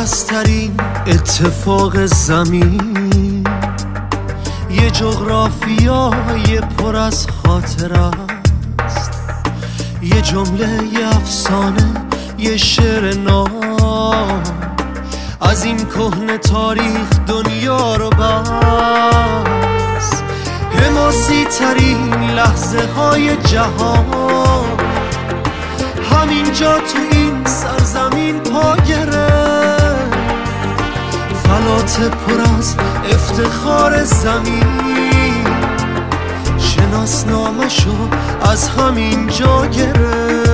پرسترین اتفاق زمین، یه جغرافیای پر از خاطره است، یه جمله، یه افسانه، یه شعر نو از این کهنه تاریخ دنیا رو بس. حماسی ترین لحظه های جهان همینجا تو این سرزمین پا گرفت. فلات پر از افتخار زمین شناسنامشو از همینجا گرفت.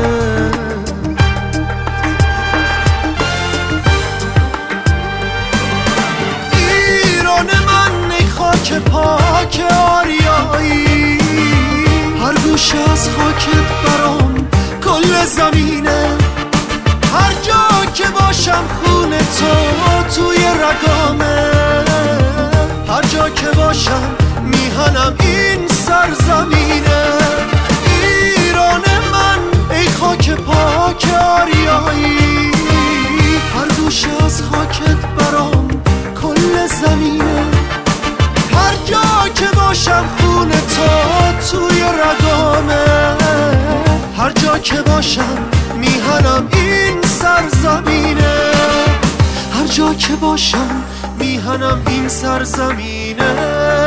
ایران من ای خاک پاک آریایی، هر گوشه از خاکت برام کل زمینه. هر جا که باشم خونه تو توی رگامه، هر جا که باشم میهنم این سرزمینه. ایران من ای خاک پاک آریایی، هر گوشه از خاکت برام کل زمینه. هر جا که باشم خونه تو توی رگامه، هر جا که باشم میهنم این سرزمینه. هر جا که باشم میهنم این سرزمینه.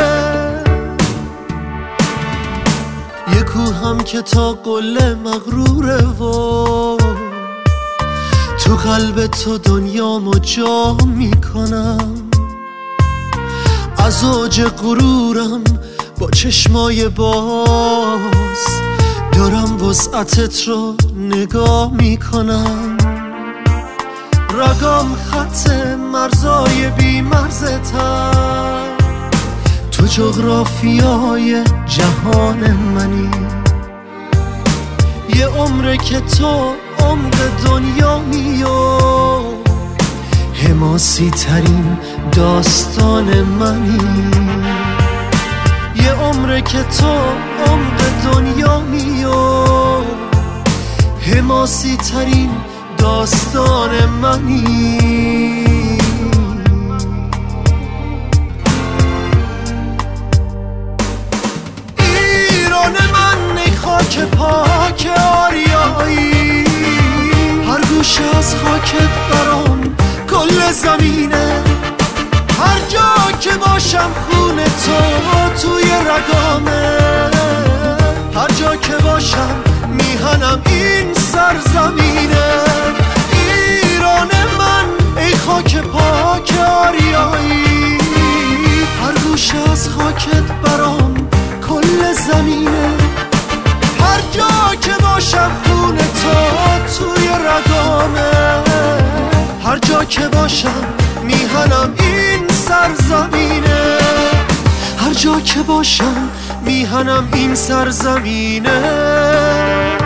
یه کوهم که تا قله مغروره و تو قلب تو دنیامو جا میکنم. از اوج غرورم با چشمای باز دارم وسعتت رو نگاه میکنم. رگام خط مرزای بی مرزتم، تو جغرافیای جهان منی. یه عمره که تو عمق دنیا میو، حماسی ترین داستان منی. یه عمره که تو عمق دنیا میو، حماسی ترین داستان منی. ایران من ای خاک پاک آریایی، هر گوشه از خاکت برام کل زمینه. هر جا که باشم خونه تو توی رگامه، هر جا که باشم میهنم این سرزمینه. ایران من ای خاک پاک آریایی، هر گوشه از خاکت برام کل زمینه. هر جا که باشم خونه تو توی رگامه، هر جا که باشم میهنم این سرزمینه. هر جا که باشم میهنم این سرزمینه.